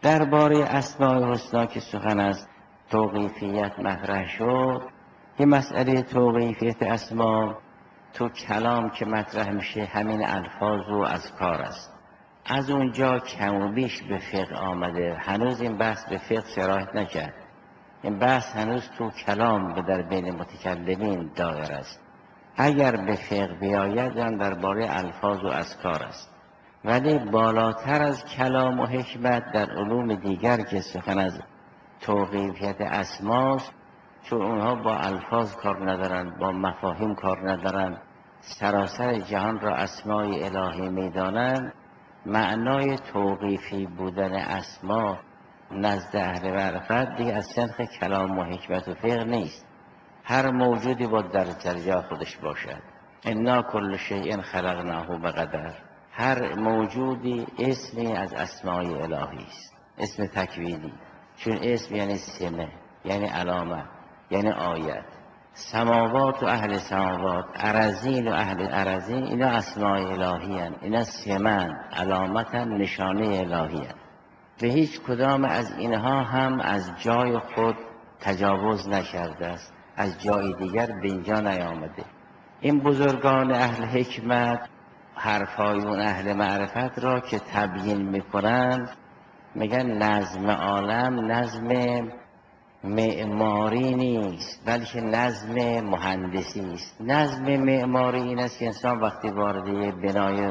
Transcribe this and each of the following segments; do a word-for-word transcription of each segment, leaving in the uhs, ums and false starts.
درباره اسماء الحسنا که سخن از توقیفیت مطرح شد، یه مسئله توقیفیت اسما تو کلام که مطرح میشه همین الفاظ و اذکار است. از اونجا کم و بیش به فقه آمده، هنوز این بحث به فقه سرایت نکرد. این بحث هنوز تو کلام به در بین متکلمین دایر است. اگر به فقه بیاید هم درباره الفاظ و اذکار است، ولی بالاتر از کلام و حکمت در علوم دیگر که سخن از توقیفیت اسماست، چون اونها با الفاظ کار ندارن، با مفاهیم کار ندارن، سراسر جهان را اسمای الهی میدانند. معنای توقیفی بودن اسما نزد اهل معرفت دیگه از سنخ کلام و حکمت و فقه نیست. هر موجودی با در درجه خودش باشد. انا کل شیء خلقناه بقدر. هر موجودی اسمی از اسمای الهی است، اسم تکوینی، چون اسم یعنی سمه، یعنی علامت، یعنی آیت. سماوات و اهل سماوات، ارضین و اهل ارضین، اینا اسمای الهی هستند، اینا سمن، علامتن، نشانه الهی هستند. به هیچ کدام از اینها هم از جای خود تجاوز نکرده است، از جای دیگر به اینجا نیامده. این بزرگان اهل حکمت حرفای اون اهل معرفت را که تبیین میکنند، میگن نظم عالم نظم معماری نیست، بلکه نظم مهندسی است. نظم معماری این است که انسان وقتی وارد یک بنای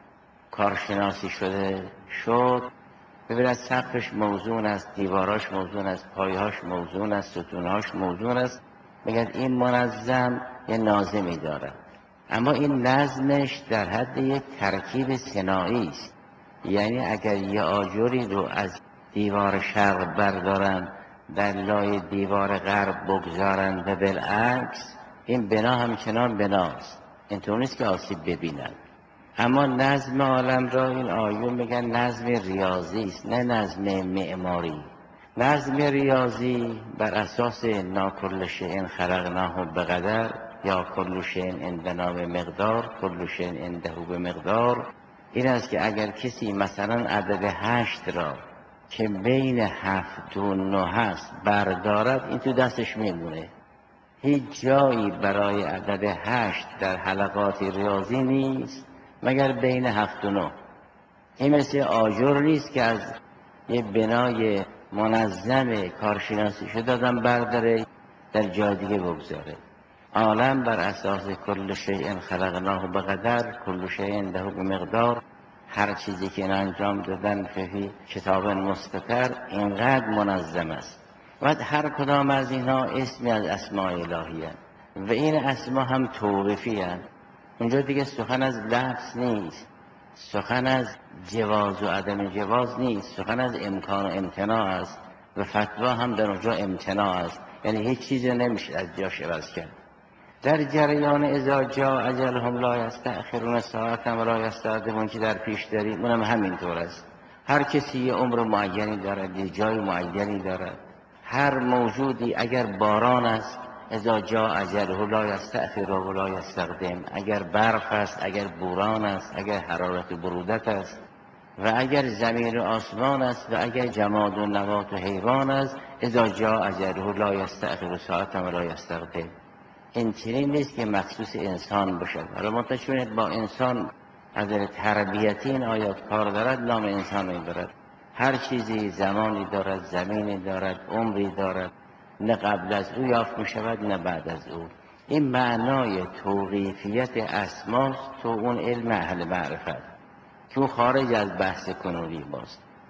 کارشناسی شده شد، ببیند سقفش موزون است، دیواراش موزون است، پایهاش موزون است، ستونهاش موزون است، میگن این منظم یه ناظمی داره. اما این نظمش در حد یک ترکیب صناعی است. یعنی اگر یه آجری رو از دیوار شرق بردارن در لای دیوار غرب بگذارن و بالعکس، این بنا همچنان بناست، اینطور نیست که آسیب ببینن. اما نظم عالم را این آیون میگن نظم ریاضی است، نه نظم معماری. نظم ریاضی بر اساس نا کل شیء خلقناه بقدر یا کل شیء عندنا بمقدار، کل شیء عنده بمقدار، این است که اگر کسی مثلا عدد هشت را که بین هفت و نه هست بردارد، این تو دستش میمونه. هیچ جایی برای عدد هشت در حلقات ریاضی نیست مگر بین هفت و نه. این مثل آجر نیست که از یه بنای منظم کارشناسی شده دادن برداره در جای دیگه بگذاره. عالم بر اساس کل شیء خلقناه بقدر، کل شیء عنده بمقدار، هر چیزی که این انجام دادن فی کتاب مستتر اینقدر منظم است. و هر کدام از اینها اسمی از اسماء الهی هست و این اسما هم توقیفی هست. اونجا دیگه سخن از لفظ نیست، سخن از جواز و عدم جواز نیست، سخن از امکان و امتناع است و فتوا هم در اونجا امتناع است. یعنی هیچ چیزی نمیشه از جاش عوض کرد. در جریان اذا جاء اجلهم لا یستأخرون ساعة ولا یستقدمون که در پیش داریم، اونم همینطور است. هر کسی یه عمر معینی دارد، یه جای معینی دارد. هر موجودی اگر باران است، اذا جاء اجله لا یستأخر و لا یستقدم، اگر برف است، اگر بوران است، اگر حرارت برودت است، و اگر زمین و آسمان است، و اگر جماد و نبات و حیوان است، اذا جاء اجله لا یستأخر ساعة ولا یستقدم. این چنین نیست که مخصوص انسان باشد. حالا منتشون با انسان از تربیتی این آیات کار دارد، نام انسان میبرد. هر چیزی زمانی دارد، زمینی دارد، عمری دارد، نه قبل از او یافت میشود نه بعد از او. این معنای توقیفیت اسماست تو اون علم اهل معرفت که خارج از بحث کنونی باست.